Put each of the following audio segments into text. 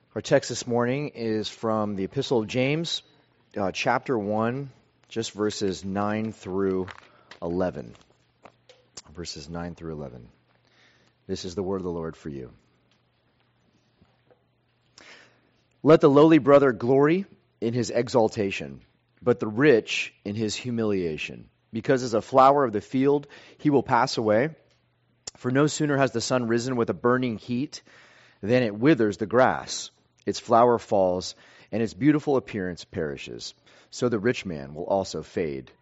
Our text this morning is from the Epistle of James, chapter 1, just verses 9 through 11. Verses 9 through 11. This is the word of the Lord for you. Let the lowly brother glory in his exaltation, but the rich in his humiliation. Because as a flower of the field he will pass away. For no sooner has the sun risen with a burning heat than it withers the grass. Its flower falls, and its beautiful appearance perishes. So the rich man will also fade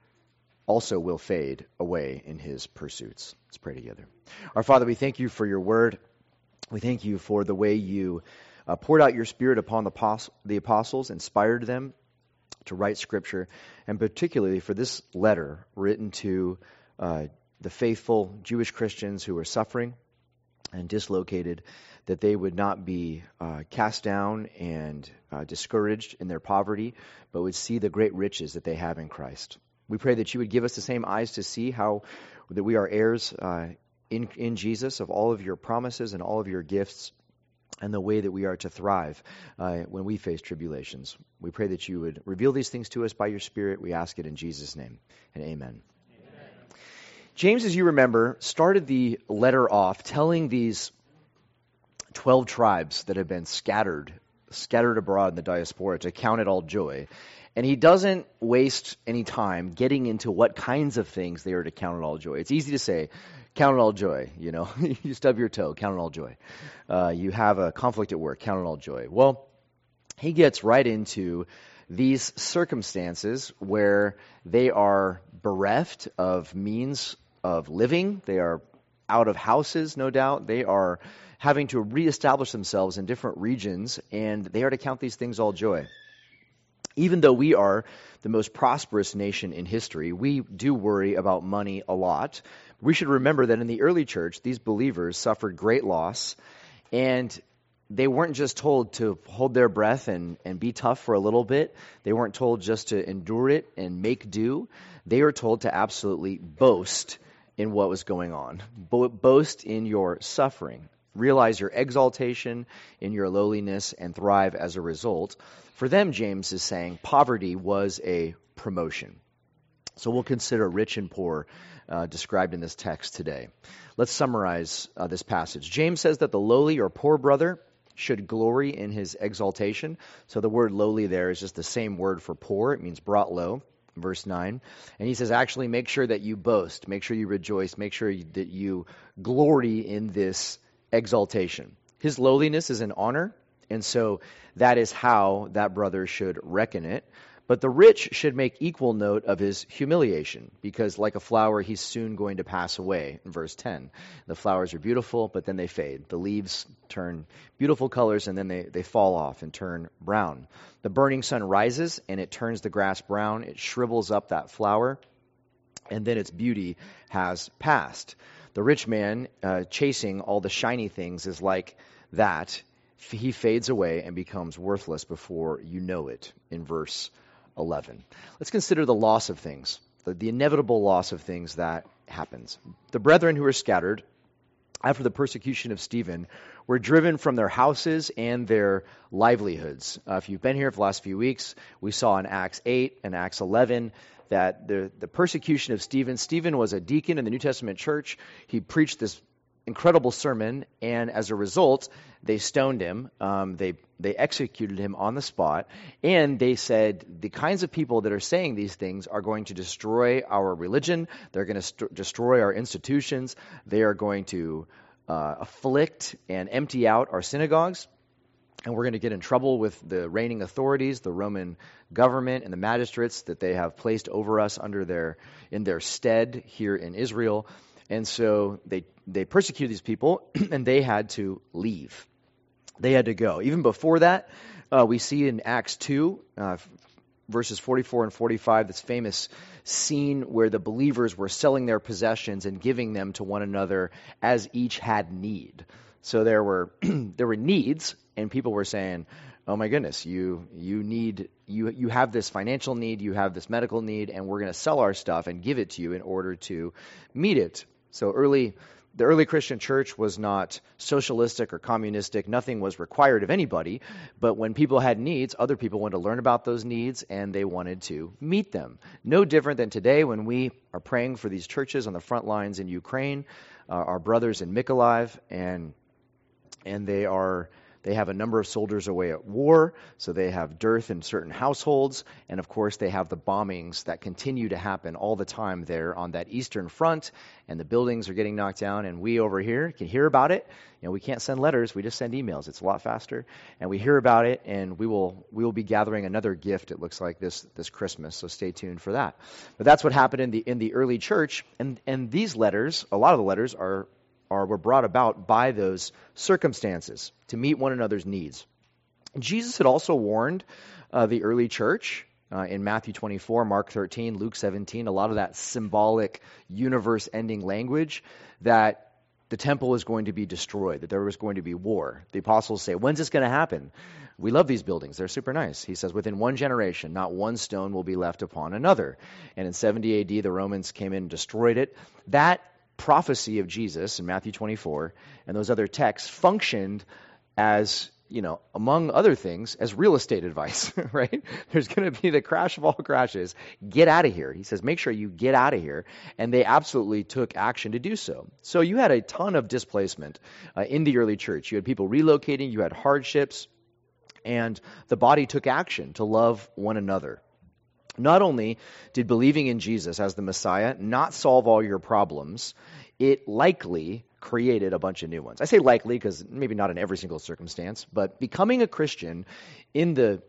away in his pursuits. Let's pray together. Our Father, we thank you for your word. We thank you for the way you poured out your Spirit upon the apostles, inspired them to write Scripture, and particularly for this letter written to the faithful Jewish Christians who are suffering and dislocated, that they would not be cast down and discouraged in their poverty, but would see the great riches that they have in Christ. We pray that you would give us the same eyes to see how that we are heirs in Jesus of all of your promises and all of your gifts, and the way that we are to thrive when we face tribulations. We pray that you would reveal these things to us by your Spirit. We ask it in Jesus' name, and amen. James, as you remember, started the letter off telling these 12 tribes that have been scattered abroad in the diaspora to count it all joy. And he doesn't waste any time getting into what kinds of things they are to count it all joy. It's easy to say, count it all joy, you know. You stub your toe, count it all joy. You have a conflict at work, count it all joy. Well, he gets right into these circumstances where they are bereft of means of living. They are out of houses, no doubt. They are having to reestablish themselves in different regions, and they are to count these things all joy. Even though we are the most prosperous nation in history, we do worry about money a lot. We should remember that in the early church, these believers suffered great loss, and they weren't just told to hold their breath and be tough for a little bit. They weren't told just to endure it and make do. They were told to absolutely boast in what was going on. Boast in your suffering. Realize your exaltation in your lowliness and thrive as a result. For them, James is saying poverty was a promotion. So we'll consider rich and poor described in this text today. Let's summarize this passage. James says that the lowly or poor brother should glory in his exaltation. So the word lowly there is just the same word for poor. It means brought low. Verse 9. And he says, actually, make sure that you boast. Make sure you rejoice. Make sure that you glory in this exaltation. His lowliness is an honor, and so that is how that brother should reckon it. But the rich should make equal note of his humiliation, because like a flower, he's soon going to pass away. In verse 10, the flowers are beautiful, but then they fade. The leaves turn beautiful colors, and then they fall off and turn brown. The burning sun rises, and it turns the grass brown. It shrivels up that flower, and then its beauty has passed. The rich man chasing all the shiny things is like that. He fades away and becomes worthless before you know it, in verse 11. Let's consider the loss of things, the inevitable loss of things that happens. The brethren who were scattered after the persecution of Stephen were driven from their houses and their livelihoods. If you've been here for the last few weeks, we saw in Acts 8 and Acts 11 that the persecution of Stephen was a deacon in the New Testament church. He preached this incredible sermon, and as a result, they stoned him. They executed him on the spot, and they said the kinds of people that are saying these things are going to destroy our religion. They're going to destroy our institutions. They are going to afflict and empty out our synagogues. And we're going to get in trouble with the reigning authorities, the Roman government and the magistrates that they have placed over us in their stead here in Israel. And so they persecuted these people, and they had to leave. They had to go. Even before that, we see in Acts 2, verses 44 and 45, this famous scene where the believers were selling their possessions and giving them to one another as each had need. So there were needs, and people were saying, "Oh my goodness, you have this financial need, you have this medical need, and we're going to sell our stuff and give it to you in order to meet it." So early The early Christian church was not socialistic or communistic. Nothing was required of anybody. But when people had needs, other people wanted to learn about those needs, and they wanted to meet them. No different than today when we are praying for these churches on the front lines in Ukraine, our brothers in Mykolaiv, and they have a number of soldiers away at war, so they have dearth in certain households, and of course they have the bombings that continue to happen all the time there on that eastern front, and the buildings are getting knocked down, and we over here can hear about it. We can't send letters, we just send emails. It's a lot faster, and we hear about it, and we will be gathering another gift, it looks like, this Christmas, so stay tuned for that. But that's what happened in the early church, and these letters, a lot of the letters were brought about by those circumstances to meet one another's needs. Jesus had also warned the early church in Matthew 24, Mark 13, Luke 17, a lot of that symbolic universe-ending language, that the temple is going to be destroyed, that there was going to be war. The apostles say, when's this going to happen? We love these buildings. They're super nice. He says, within one generation, not one stone will be left upon another. And in 70 AD, the Romans came in and destroyed it. That prophecy of Jesus in Matthew 24 and those other texts functioned as, among other things, as real estate advice, right? There's going to be the crash of all crashes. Get out of here. He says, make sure you get out of here. And they absolutely took action to do so. So you had a ton of displacement in the early church. You had people relocating, you had hardships, and the body took action to love one another. Not only did believing in Jesus as the Messiah not solve all your problems, it likely created a bunch of new ones. I say likely because maybe not in every single circumstance, but becoming a Christian in the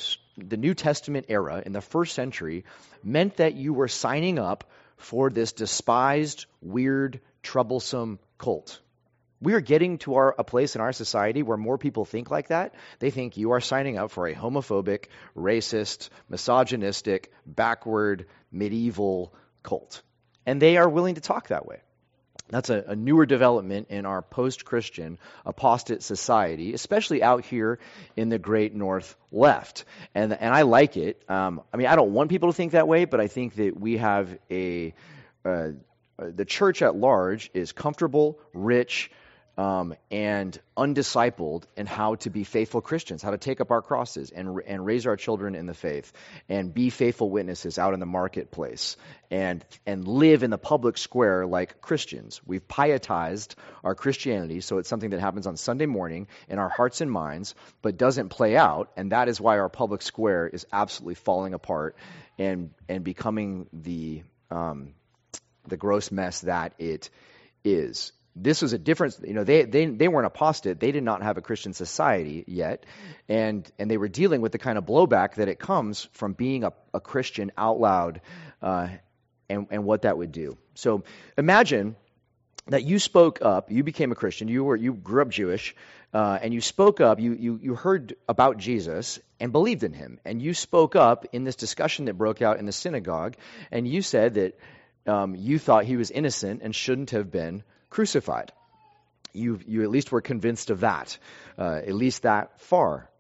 New Testament era, in the first century, meant that you were signing up for this despised, weird, troublesome cult. We are getting to a place in our society where more people think like that. They think you are signing up for a homophobic, racist, misogynistic, backward, medieval cult. And they are willing to talk that way. That's a newer development in our post-Christian apostate society, especially out here in the great north left. And I like it. I don't want people to think that way, but I think that we have the church at large is comfortable, rich, and undiscipled in how to be faithful Christians, how to take up our crosses and raise our children in the faith and be faithful witnesses out in the marketplace and live in the public square like Christians. We've pietized our Christianity, so it's something that happens on Sunday morning in our hearts and minds, but doesn't play out, and that is why our public square is absolutely falling apart and becoming the gross mess that it is. This was a difference. They weren't apostate. They did not have a Christian society yet, and they were dealing with the kind of blowback that it comes from being a Christian out loud, and what that would do. So imagine that you spoke up, you became a Christian, you grew up Jewish, and you spoke up, you heard about Jesus and believed in him, and you spoke up in this discussion that broke out in the synagogue, and you said that you thought he was innocent and shouldn't have been crucified. You at least were convinced of that, at least that far.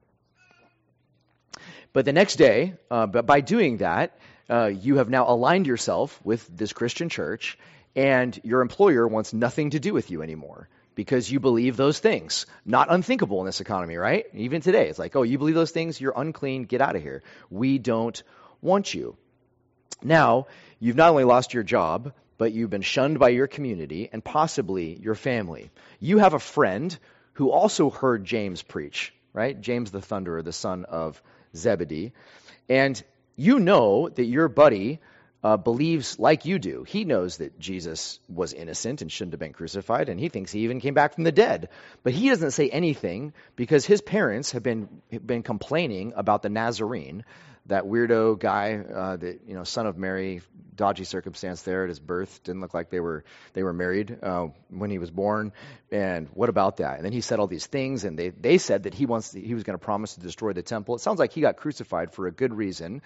But the next day, but by doing that, you have now aligned yourself with this Christian church, and your employer wants nothing to do with you anymore because you believe those things. Not unthinkable in this economy, right? Even today, it's like, oh, you believe those things? You're unclean. Get out of here. We don't want you. Now, you've not only lost your job, but you've been shunned by your community and possibly your family. You have a friend who also heard James preach, right? James the Thunderer, the son of Zebedee. And you know that your buddy believes like you do. He knows that Jesus was innocent and shouldn't have been crucified, and he thinks he even came back from the dead. But he doesn't say anything because his parents have been complaining about the Nazarene, that weirdo guy, son of Mary, dodgy circumstance there at his birth. Didn't look like they were married when he was born. And what about that? And then he said all these things, and they said that he was going to promise to destroy the temple. It sounds like he got crucified for a good reason.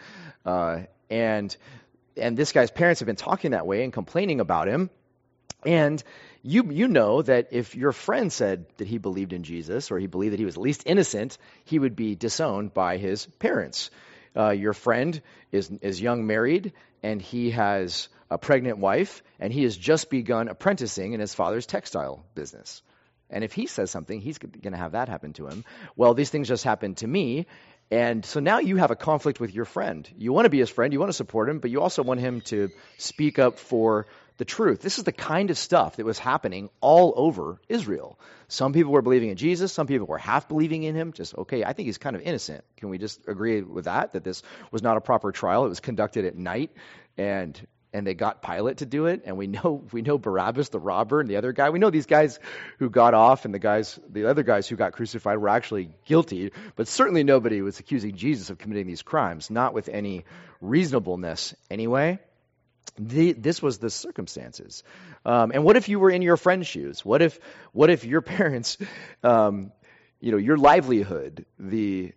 And this guy's parents have been talking that way and complaining about him. And you know that if your friend said that he believed in Jesus, or he believed that he was at least innocent, he would be disowned by his parents. your friend is young married, and he has a pregnant wife, and he has just begun apprenticing in his father's textile business. And if he says something, he's going to have that happen to him. Well, these things just happened to me. And so now you have a conflict with your friend. You want to be his friend, you want to support him, but you also want him to speak up for the truth. This is the kind of stuff that was happening all over Israel. Some people were believing in Jesus. Some people were half believing in him. Just, okay, I think he's kind of innocent. Can we just agree with that this was not a proper trial? It was conducted at night, and they got Pilate to do it, and we know Barabbas, the robber, and the other guy. We know these guys who got off, and the other guys who got crucified were actually guilty, but certainly nobody was accusing Jesus of committing these crimes, not with any reasonableness anyway. This was the circumstances. And what if you were in your friend's shoes? What if your parents, your livelihood, the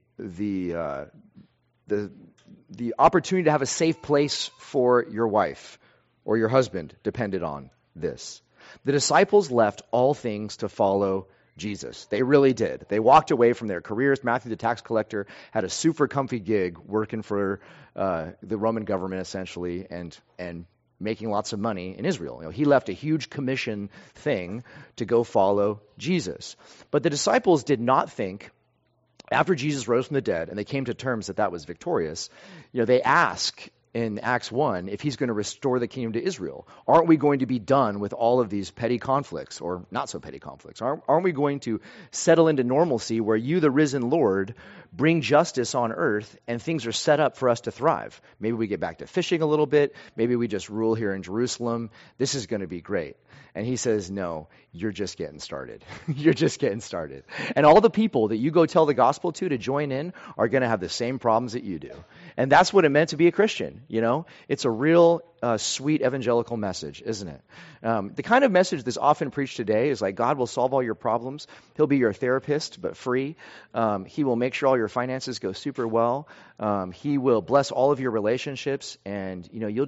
opportunity to have a safe place for your wife or your husband depended on this? The disciples left all things to follow Jesus. They really did. They walked away from their careers. Matthew, the tax collector, had a super comfy gig working for the Roman government, essentially, and making lots of money in Israel. He left a huge commission thing to go follow Jesus. But the disciples did not think, after Jesus rose from the dead, and they came to terms that was victorious, they ask in Acts 1 if he's going to restore the kingdom to Israel. Aren't we going to be done with all of these petty conflicts, or not so petty conflicts? Aren't we going to settle into normalcy where you, the risen Lord, bring justice on earth and things are set up for us to thrive? Maybe we get back to fishing a little bit. Maybe we just rule here in Jerusalem. This is going to be great. And he says, no, you're just getting started. You're just getting started. And all the people that you go tell the gospel to join in are going to have the same problems that you do. And that's what it meant to be a Christian, It's a real sweet evangelical message, isn't it? The kind of message that's often preached today is like, God will solve all your problems. He'll be your therapist, but free. He will make sure all your finances go super well. He will bless all of your relationships, and you'll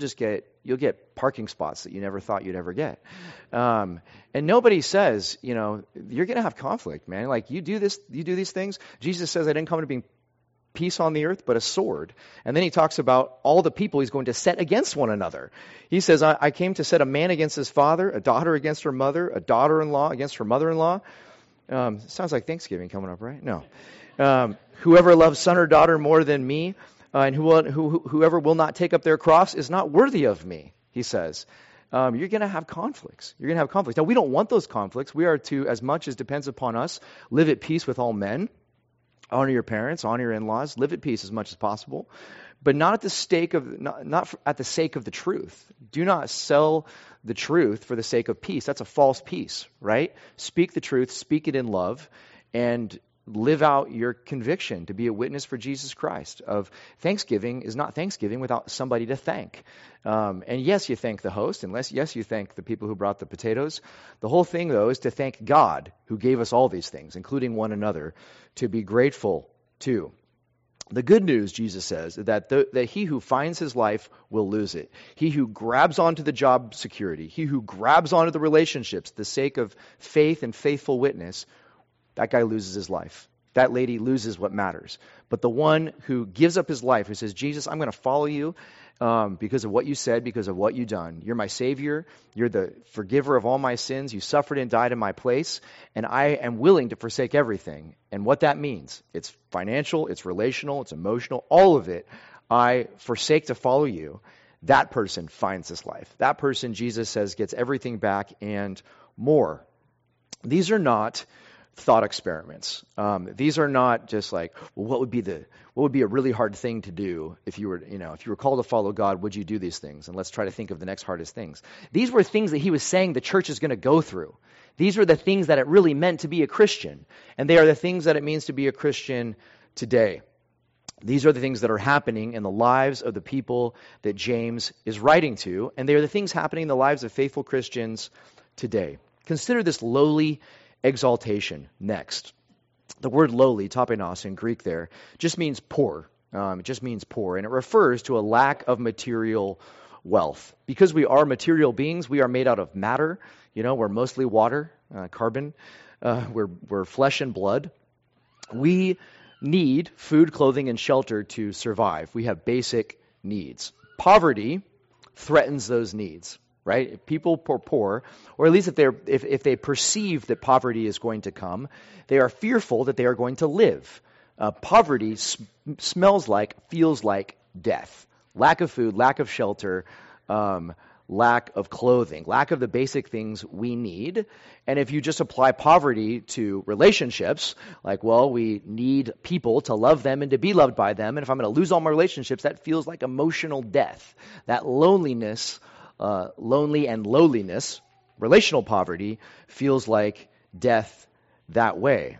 get parking spots that you never thought you'd ever get. And nobody says, you're going to have conflict, man. Like you do these things. Jesus says, I didn't come to bring peace on the earth, but a sword. And then he talks about all the people he's going to set against one another. He says, I came to set a man against his father, a daughter against her mother, a daughter-in-law against her mother-in-law. Sounds like Thanksgiving coming up, right? No. Whoever loves son or daughter more than me, and whoever will not take up their cross is not worthy of me, he says. You're going to have conflicts. You're going to have conflicts. Now, we don't want those conflicts. We are to, as much as depends upon us, live at peace with all men. Honor your parents, honor your in-laws, live at peace as much as possible, but not at the sake of the truth. Do not sell the truth for the sake of peace. That's a false peace, right? Speak the truth, speak it in love, and live out your conviction to be a witness for Jesus Christ. Of Thanksgiving is not Thanksgiving without somebody to thank. And yes, you thank the host, and yes, you thank the people who brought the potatoes. The whole thing, though, is to thank God who gave us all these things, including one another, to be grateful to. The good news, Jesus says, that he who finds his life will lose it. He who grabs onto the job security, he who grabs onto the relationships, the sake of faith and faithful witness, that guy loses his life. That lady loses what matters. But the one who gives up his life, who says, Jesus, I'm going to follow you because of what you said, because of what you've done. You're my Savior. You're the forgiver of all my sins. You suffered and died in my place, and I am willing to forsake everything. And what that means, it's financial, it's relational, it's emotional, all of it. I forsake to follow you. That person finds this life. That person, Jesus says, gets everything back and more. These are not thought experiments. These are not just like, well, what would be a really hard thing to do if you were called to follow God, would you do these things? And let's try to think of the next hardest things. These were things that he was saying the church is going to go through. These were the things that it really meant to be a Christian. And they are the things that it means to be a Christian today. These are the things that are happening in the lives of the people that James is writing to. And they are the things happening in the lives of faithful Christians today. Consider this lowly exaltation next. The word lowly, tapenos in Greek there, just means poor. It just means poor, and it refers to a lack of material wealth. Because we are material beings, we are made out of matter. We're mostly water, carbon. We're flesh and blood. We need food, clothing, and shelter to survive. We have basic needs. Poverty threatens those needs, right? If people are poor, or at least if they perceive that poverty is going to come, they are fearful that they are going to live. Poverty smells like, feels like death. Lack of food, lack of shelter, lack of clothing, lack of the basic things we need. And if you just apply poverty to relationships, like, well, we need people to love them and to be loved by them, and if I'm going to lose all my relationships, that feels like emotional death. That loneliness, lonely and lowliness, relational poverty, feels like death that way.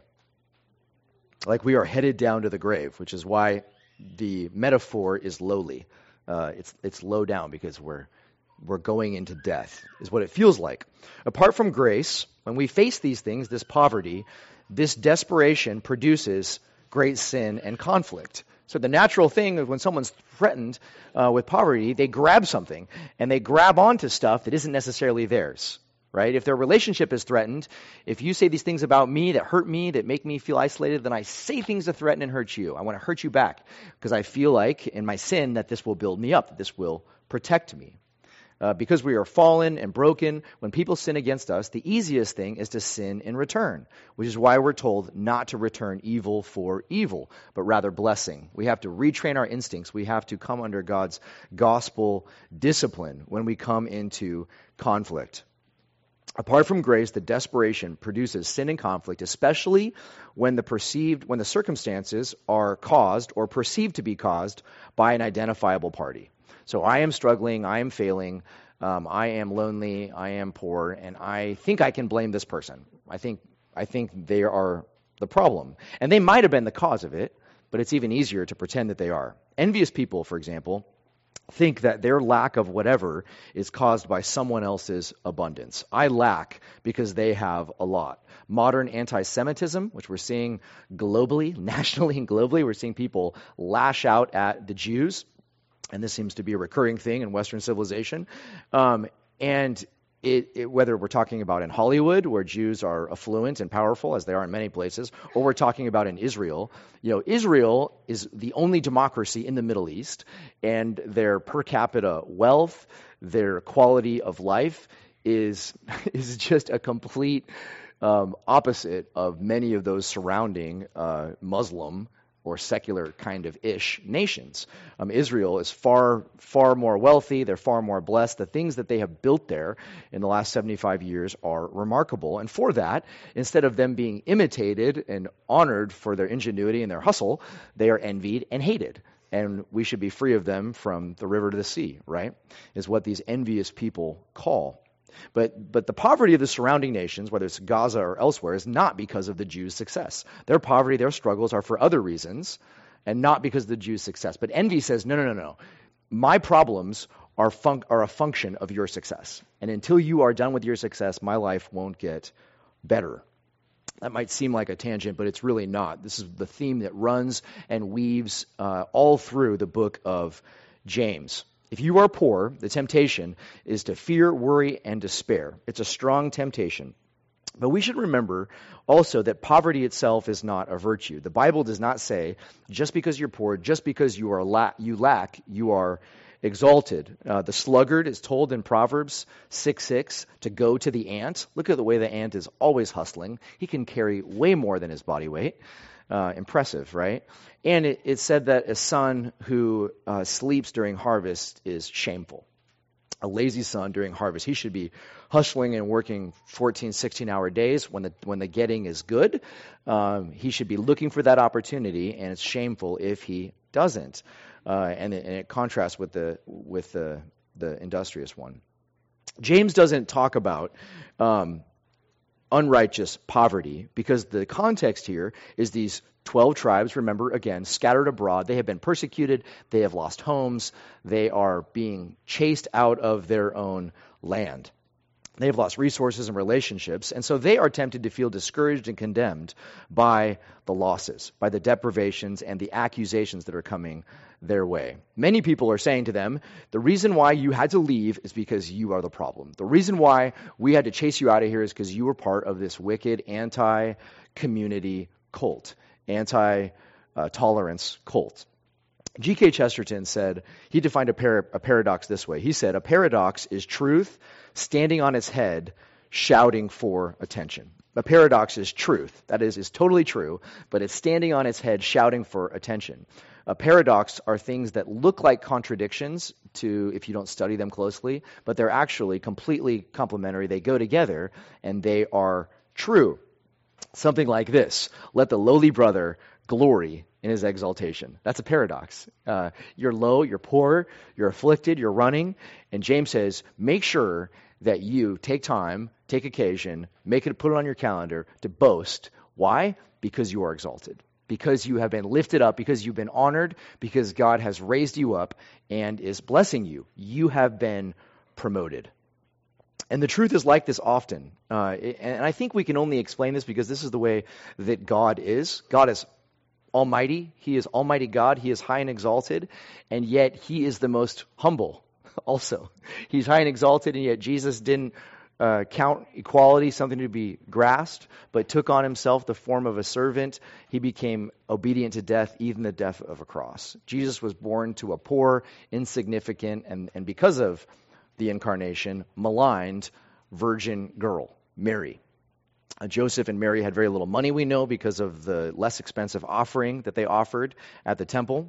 Like we are headed down to the grave, which is why the metaphor is lowly. It's low down because we're going into death, is what it feels like. Apart from grace, when we face these things, this poverty, this desperation produces great sin and conflict. So the natural thing is when someone's threatened with poverty, they grab something, and they grab onto stuff that isn't necessarily theirs, right? If their relationship is threatened, if you say these things about me that hurt me, that make me feel isolated, then I say things to threaten and hurt you. I want to hurt you back because I feel like in my sin that this will build me up, that this will protect me. Because we are fallen and broken, when people sin against us, the easiest thing is to sin in return, which is why we're told not to return evil for evil, but rather blessing. We have to retrain our instincts. We have to come under God's gospel discipline when we come into conflict. Apart from grace, the desperation produces sin and conflict, especially when the circumstances are caused or perceived to be caused by an identifiable party. So I am struggling, I am failing, I am lonely, I am poor, and I think I can blame this person. I think they are the problem. And they might have been the cause of it, but it's even easier to pretend that they are. Envious people, for example, think that their lack of whatever is caused by someone else's abundance. I lack because they have a lot. Modern anti-Semitism, which we're seeing globally, nationally and globally, we're seeing people lash out at the Jews. And this seems to be a recurring thing in Western civilization. And whether we're talking about in Hollywood, where Jews are affluent and powerful, as they are in many places, or we're talking about in Israel, Israel is the only democracy in the Middle East, and their per capita wealth, their quality of life is just a complete opposite of many of those surrounding Muslim or secular kind of ish nations. Israel is far, far more wealthy. They're far more blessed. The things that they have built there in the last 75 years are remarkable. And for that, instead of them being imitated and honored for their ingenuity and their hustle, they are envied and hated. And we should be free of them from the river to the sea, right? Is what these envious people call. But the poverty of the surrounding nations, whether it's Gaza or elsewhere, is not because of the Jews' success. Their poverty, their struggles are for other reasons and not because of the Jews' success. But envy says, no. My problems are a function of your success. And until you are done with your success, my life won't get better. That might seem like a tangent, but it's really not. This is the theme that runs and weaves all through the book of James. If you are poor, the temptation is to fear, worry, and despair. It's a strong temptation. But we should remember also that poverty itself is not a virtue. The Bible does not say just because you're poor, just because you lack, you are exalted. The sluggard is told in Proverbs 6:6 to go to the ant. Look at the way the ant is always hustling. He can carry way more than his body weight. Impressive, right? And it said that a son who sleeps during harvest is shameful. A lazy son during harvest, he should be hustling and working 14, 16-hour days when the getting is good. He should be looking for that opportunity, and it's shameful if he doesn't. And it contrasts with the industrious one. James doesn't talk about unrighteous poverty, because the context here is these 12 tribes, remember, again, scattered abroad. They have been persecuted. They have lost homes. They are being chased out of their own land. They have lost resources and relationships, and so they are tempted to feel discouraged and condemned by the losses, by the deprivations and the accusations that are coming their way. Many people are saying to them, the reason why you had to leave is because you are the problem. The reason why we had to chase you out of here is because you were part of this wicked anti-community cult, tolerance cult. G.K. Chesterton said, he defined a paradox this way. He said, a paradox is truth standing on its head, shouting for attention. A paradox is truth. That is totally true, but it's standing on its head, shouting for attention. A paradox are things that look like contradictions to if you don't study them closely, but they're actually completely complementary. They go together, and they are true. Something like this: let the lowly brother glory in his exaltation. That's a paradox. You're low, you're poor, you're afflicted, you're running. And James says, make sure that you take time, take occasion, put it on your calendar to boast. Why? Because you are exalted. Because you have been lifted up, because you've been honored, because God has raised you up and is blessing you. You have been promoted. And the truth is like this often. And I think we can only explain this because this is the way that God is. God is almighty. He is Almighty God. He is high and exalted. And yet he is the most humble also. He's high and exalted, and yet Jesus didn't count equality something to be grasped, but took on himself the form of a servant. He became obedient to death, even the death of a cross. Jesus was born to a poor, insignificant, and because of the incarnation, maligned virgin girl, Mary. Joseph and Mary had very little money, we know, because of the less expensive offering that they offered at the temple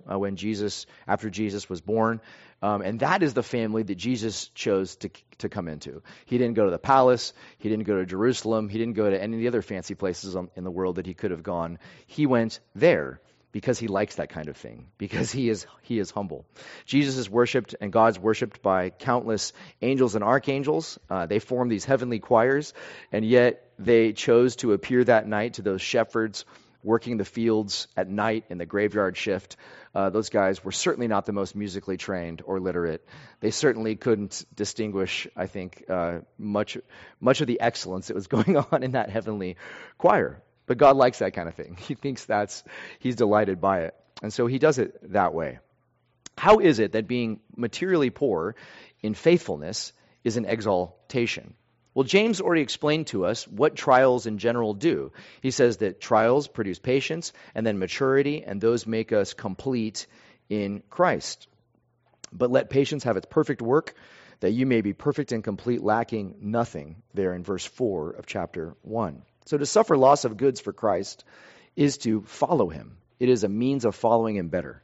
after Jesus was born. And that is the family that Jesus chose to come into. He didn't go to the palace. He didn't go to Jerusalem. He didn't go to any of the other fancy places in the world that he could have gone. He went there because he likes that kind of thing, because he is humble. Jesus is worshipped and God's worshipped by countless angels and archangels. They form these heavenly choirs, and yet they chose to appear that night to those shepherds working the fields at night in the graveyard shift. Those guys were certainly not the most musically trained or literate. They certainly couldn't distinguish, I think, much of the excellence that was going on in that heavenly choir. But God likes that kind of thing. He thinks he's delighted by it. And so he does it that way. How is it that being materially poor in faithfulness is an exaltation? Well, James already explained to us what trials in general do. He says that trials produce patience and then maturity, and those make us complete in Christ. But let patience have its perfect work, that you may be perfect and complete, lacking nothing, there in verse 4 of chapter 1. So to suffer loss of goods for Christ is to follow him. It is a means of following him better.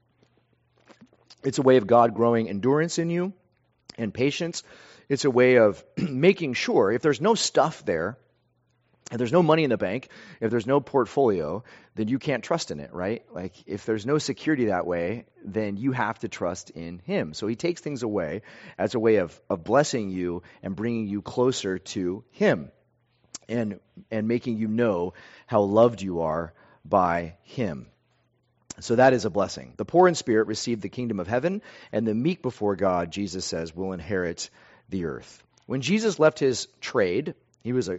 It's a way of God growing endurance in you and patience. It's a way of making sure if there's no stuff there, if there's no money in the bank, if there's no portfolio, then you can't trust in it, right? Like if there's no security that way, then you have to trust in him. So he takes things away as a way of blessing you and bringing you closer to him. And making you know how loved you are by him. So that is a blessing. The poor in spirit receive the kingdom of heaven, and the meek before God, Jesus says, will inherit the earth. When Jesus left his trade, he was a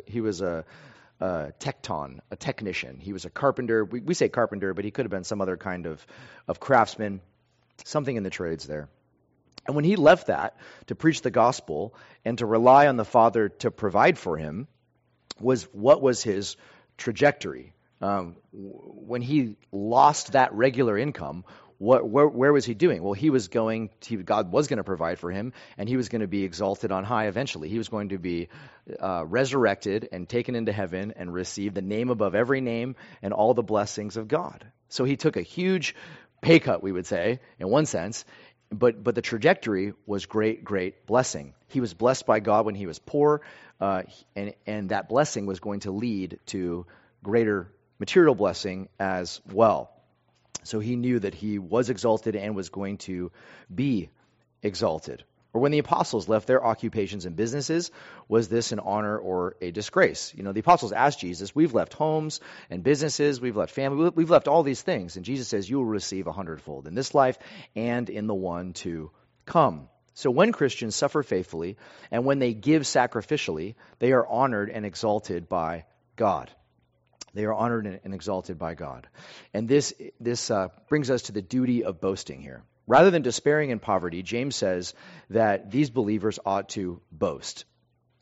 tecton, a technician. He was a carpenter. We say carpenter, but he could have been some other kind of craftsman, something in the trades there. And when he left that to preach the gospel and to rely on the Father to provide for him, what was his trajectory? When he lost that regular income, where was he doing? Well, God was going to provide for him, and he was going to be exalted on high eventually. He was going to be resurrected and taken into heaven and receive the name above every name and all the blessings of God. So he took a huge pay cut, we would say, in one sense, but the trajectory was great blessing. He was blessed by God when he was poor, and that blessing was going to lead to greater material blessing as well. So he knew that he was exalted and was going to be exalted. Or when the apostles left their occupations and businesses, was this an honor or a disgrace? You know, the apostles asked Jesus, we've left homes and businesses, we've left family, we've left all these things. And Jesus says, you will receive 100-fold in this life and in the one to come. So when Christians suffer faithfully and when they give sacrificially, they are honored and exalted by God. They are honored and exalted by God. And this brings us to the duty of boasting here. Rather than despairing in poverty, James says that these believers ought to boast.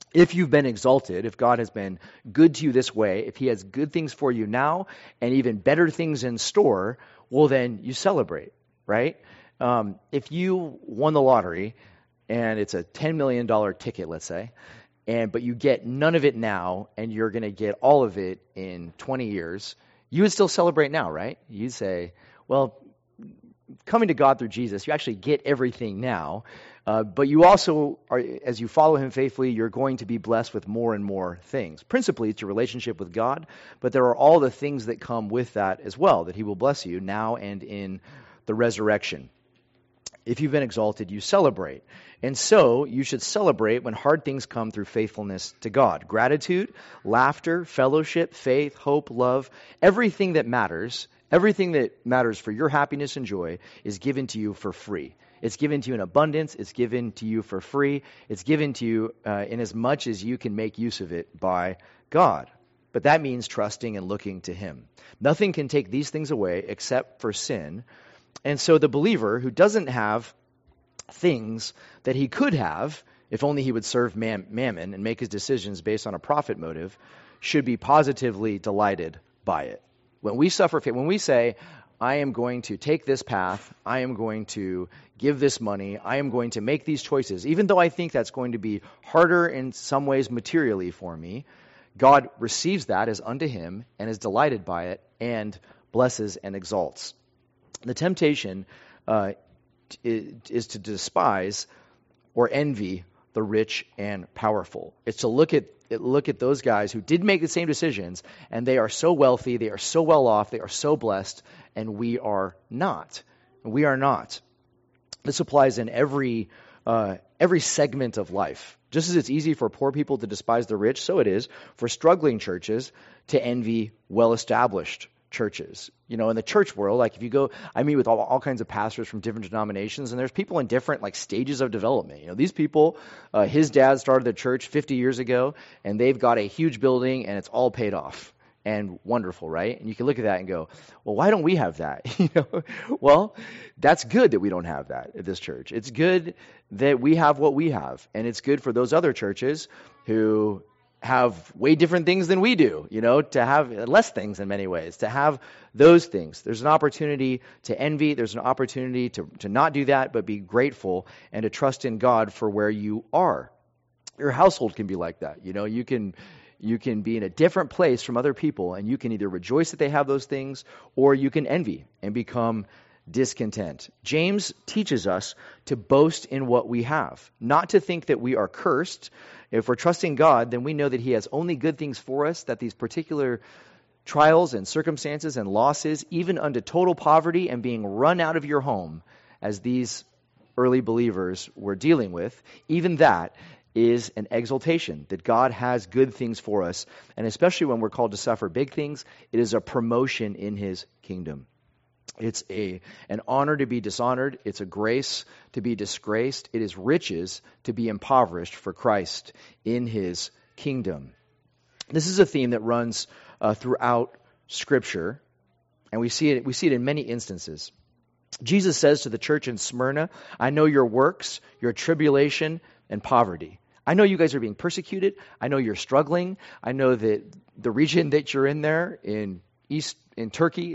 If you've been exalted, if God has been good to you this way, if he has good things for you now and even better things in store, well, then you celebrate, right? If you won the lottery and it's a $10 million ticket, let's say, but you get none of it now and you're going to get all of it in 20 years, you would still celebrate now, right? You'd say, well, coming to God through Jesus, you actually get everything now. But you also, as you follow him faithfully, you're going to be blessed with more and more things. Principally, it's your relationship with God, but there are all the things that come with that as well, that he will bless you now and in the resurrection. If you've been exalted, you celebrate. And so you should celebrate when hard things come through faithfulness to God. Gratitude, laughter, fellowship, faith, hope, love, everything that matters for your happiness and joy is given to you for free. It's given to you in abundance. It's given to you for free. It's given to you in as much as you can make use of it by God. But that means trusting and looking to him. Nothing can take these things away except for sin. And so the believer who doesn't have things that he could have, if only he would serve mammon and make his decisions based on a profit motive, should be positively delighted by it. When we suffer, when we say, I am going to take this path, I am going to give this money, I am going to make these choices, even though I think that's going to be harder in some ways materially for me, God receives that as unto him and is delighted by it and blesses and exalts. The temptation is to despise or envy the rich and powerful. It's to look at those guys who did make the same decisions, and they are so wealthy, they are so well off, they are so blessed, and we are not. We are not. This applies in every segment of life. Just as it's easy for poor people to despise the rich, so it is for struggling churches to envy well-established churches. You know, in the church world, like if you go, I meet with all kinds of pastors from different denominations, and there's people in different stages of development. You know, these people, his dad started the church 50 years ago, and they've got a huge building, and it's all paid off. And wonderful, right? And you can look at that and go, well, why don't we have that? Well, that's good that we don't have that at this church. It's good that we have what we have, and it's good for those other churches who have way different things than we do, to have less things in many ways, to have those things. There's an opportunity to envy. There's an opportunity to not do that, but be grateful and to trust in God for where you are. Your household can be like that. You can be in a different place from other people, and you can either rejoice that they have those things, or you can envy and become discontent. James teaches us to boast in what we have, not to think that we are cursed. If we're trusting God, then we know that he has only good things for us, that these particular trials and circumstances and losses, even unto total poverty and being run out of your home, as these early believers were dealing with, even that is an exaltation, that God has good things for us. And especially when we're called to suffer big things, it is a promotion in his kingdom. It's an honor to be dishonored. It's a grace to be disgraced. It is riches to be impoverished for Christ in his kingdom. This is a theme that runs throughout Scripture, and we see it in many instances. Jesus says to the church in Smyrna, I know your works, your tribulation, and poverty. I know you guys are being persecuted. I know you're struggling. I know that the region that you're in there in Turkey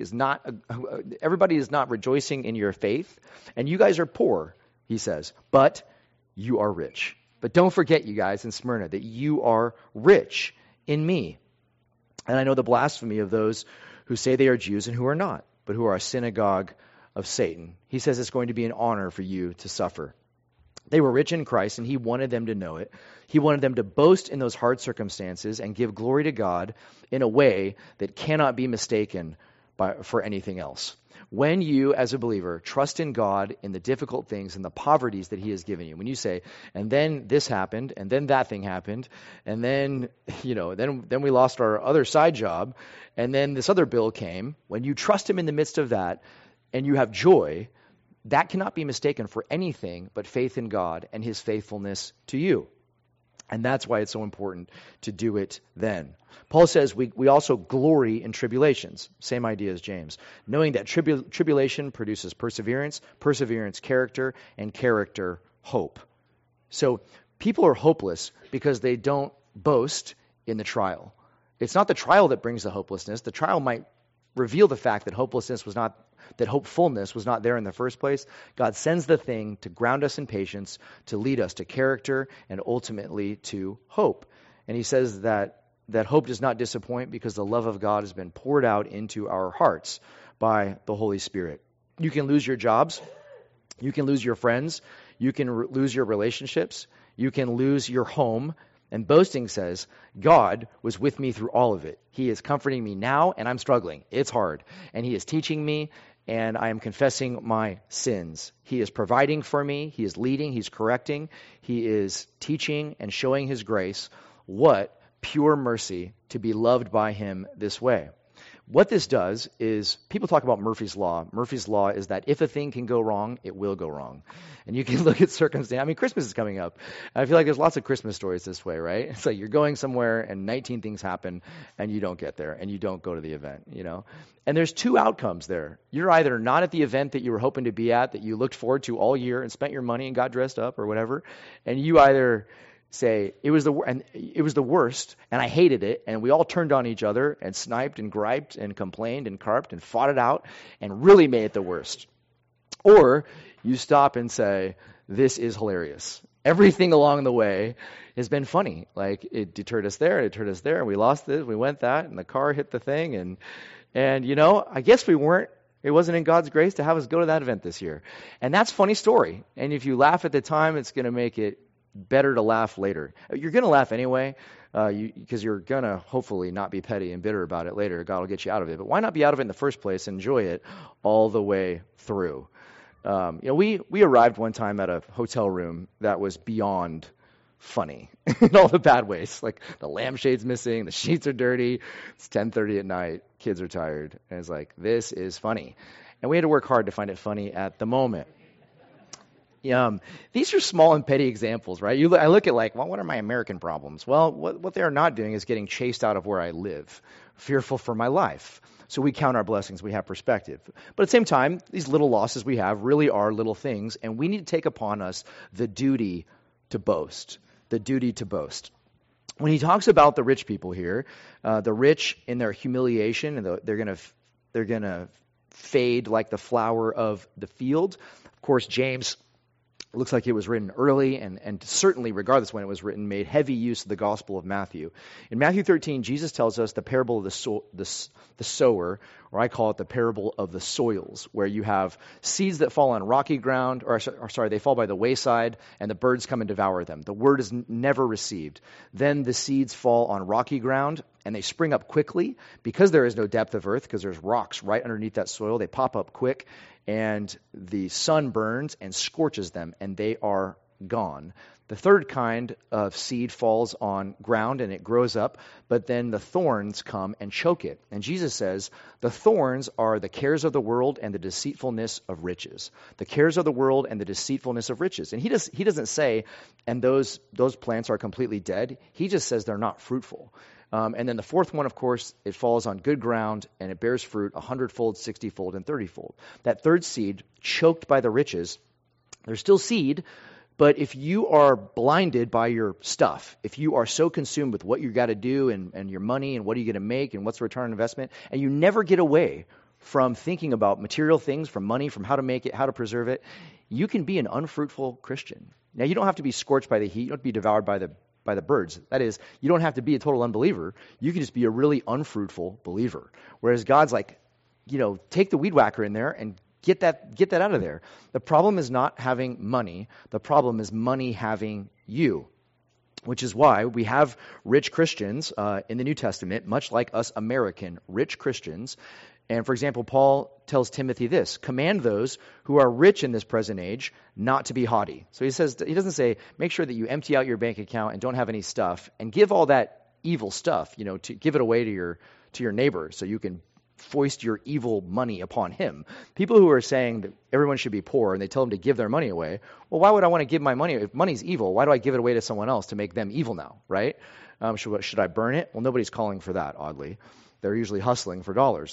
everybody is not rejoicing in your faith, and you guys are poor, he says, but you are rich. But don't forget, you guys in Smyrna, that you are rich in me. And I know the blasphemy of those who say they are Jews and who are not, but who are a synagogue of Satan. He says it's going to be an honor for you to suffer. They were rich in Christ, and he wanted them to know it. He wanted them to boast in those hard circumstances and give glory to God in a way that cannot be mistaken for anything else. When you, as a believer, trust in God in the difficult things and the poverties that he has given you, when you say, and then this happened, and then that thing happened, and then, then we lost our other side job, and then this other bill came, when you trust him in the midst of that, and you have joy, that cannot be mistaken for anything but faith in God and his faithfulness to you. And that's why it's so important to do it then. Paul says we also glory in tribulations. Same idea as James. Knowing that tribulation produces perseverance, perseverance character, and character hope. So People are hopeless because they don't boast in the trial. It's not the trial that brings the hopelessness. The trial might reveal the fact that hopefulness was not there in the first place. God sends the thing to ground us in patience, to lead us to character, and ultimately to hope. And he says that hope does not disappoint because the love of God has been poured out into our hearts by the Holy Spirit. You can lose your jobs. You can lose your friends. You can lose your relationships. You can lose your home. And boasting says, God was with me through all of it. He is comforting me now, and I'm struggling. It's hard. And he is teaching me, and I am confessing my sins. He is providing for me. He is leading. He's correcting. He is teaching and showing his grace. What pure mercy to be loved by him this way. What this does is, people talk about Murphy's Law. Murphy's Law is that if a thing can go wrong, it will go wrong. And you can look at circumstance. I mean, Christmas is coming up. I feel like there's lots of Christmas stories this way, right? It's like you're going somewhere and 19 things happen and you don't get there and you don't go to the event, And there's two outcomes there. You're either not at the event that you were hoping to be at, that you looked forward to all year and spent your money and got dressed up or whatever, and you either say, it was the worst, and I hated it, and we all turned on each other and sniped and griped and complained and carped and fought it out and really made it the worst. Or you stop and say, this is hilarious. Everything along the way has been funny. Like, it deterred us there, and we lost this, we went that, and the car hit the thing, and I guess it wasn't in God's grace to have us go to that event this year. And that's a funny story. And if you laugh at the time, it's going to make it better to laugh later. You're going to laugh anyway, because you're going to hopefully not be petty and bitter about it later. God will get you out of it. But why not be out of it in the first place and enjoy it all the way through? We arrived one time at a hotel room that was beyond funny in all the bad ways. Like, the lampshade's missing, the sheets are dirty, it's 10:30 at night, kids are tired, and it's like, this is funny. And we had to work hard to find it funny at the moment. These are small and petty examples, right? I look at what are my American problems? Well, what they are not doing is getting chased out of where I live, fearful for my life. So we count our blessings, we have perspective. But at the same time, these little losses we have really are little things, and we need to take upon us the duty to boast. The duty to boast. When he talks about the rich people here, the rich in their humiliation, and they're gonna fade like the flower of the field. Of course, James, it looks like it was written early, and certainly, regardless when it was written, made heavy use of the Gospel of Matthew. In Matthew 13, Jesus tells us the parable of the sower, or I call it the parable of the soils, where you have seeds that fall on rocky ground, they fall by the wayside, and the birds come and devour them. The word is never received. Then the seeds fall on rocky ground, and they spring up quickly. Because there is no depth of earth, because there's rocks right underneath that soil, they pop up quick, and the sun burns and scorches them, and they are gone. The third kind of seed falls on ground, and it grows up, but then the thorns come and choke it. And Jesus says, the thorns are the cares of the world and the deceitfulness of riches. The cares of the world and the deceitfulness of riches. And he doesn't say, and those plants are completely dead. He just says they're not fruitful. And then the fourth one, of course, it falls on good ground, and it bears fruit 100-fold, 60-fold, and 30-fold. That third seed, choked by the riches, there's still seed, but if you are blinded by your stuff, if you are so consumed with what you got to do and your money and what are you going to make and what's the return on investment, and you never get away from thinking about material things, from money, from how to make it, how to preserve it, you can be an unfruitful Christian. Now, you don't have to be scorched by the heat. You don't have to be devoured by the birds. That is, you don't have to be a total unbeliever. You can just be a really unfruitful believer. Whereas God's like, take the weed whacker in there and get that out of there. The problem is not having money. The problem is money having you, which is why we have rich Christians in the New Testament, much like us American rich Christians. And for example, Paul tells Timothy this: command those who are rich in this present age not to be haughty. So he doesn't say, make sure that you empty out your bank account and don't have any stuff, and give all that evil stuff, to give it away to your neighbor so you can foist your evil money upon him. People who are saying that everyone should be poor and they tell them to give their money away, well, why would I want to give my money? If money's evil, why do I give it away to someone else to make them evil now, right? Should I burn it? Well, nobody's calling for that, oddly. They're usually hustling for dollars.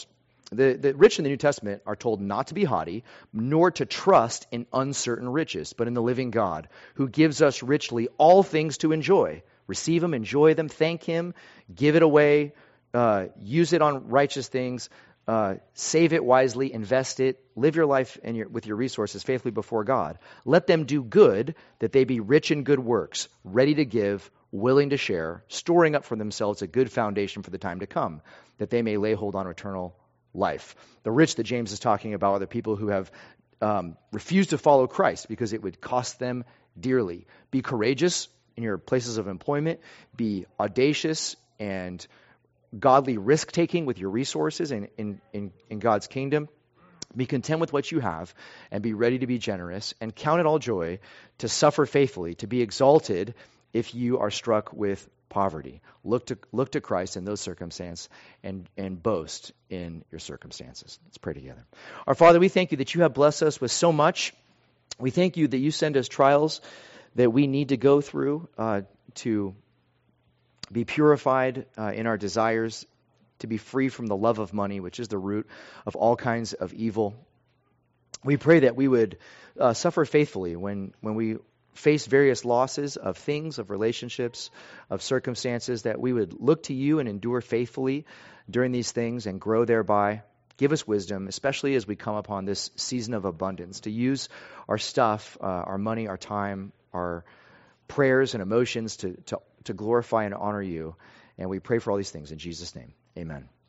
The rich in the New Testament are told not to be haughty, nor to trust in uncertain riches, but in the living God, who gives us richly all things to enjoy. Receive them, enjoy them, thank him, give it away, use it on righteous things, save it wisely, invest it, live your life with your resources faithfully before God. Let them do good, that they be rich in good works, ready to give, willing to share, storing up for themselves a good foundation for the time to come, that they may lay hold on eternal life. The rich that James is talking about are the people who have refused to follow Christ because it would cost them dearly. Be courageous in your places of employment. Be audacious and godly risk-taking with your resources in God's kingdom. Be content with what you have and be ready to be generous, and count it all joy to suffer faithfully, to be exalted if you are struck with poverty. Look to Christ in those circumstances and boast in your circumstances. Let's pray together. Our Father, we thank you that you have blessed us with so much. We thank you that you send us trials that we need to go through to be purified in our desires, to be free from the love of money, which is the root of all kinds of evil. We pray that we would suffer faithfully when we face various losses of things, of relationships, of circumstances, that we would look to you and endure faithfully during these things and grow thereby. Give us wisdom, especially as we come upon this season of abundance, to use our stuff, our money, our time, our prayers and emotions to glorify and honor you. And we pray for all these things in Jesus' name. Amen.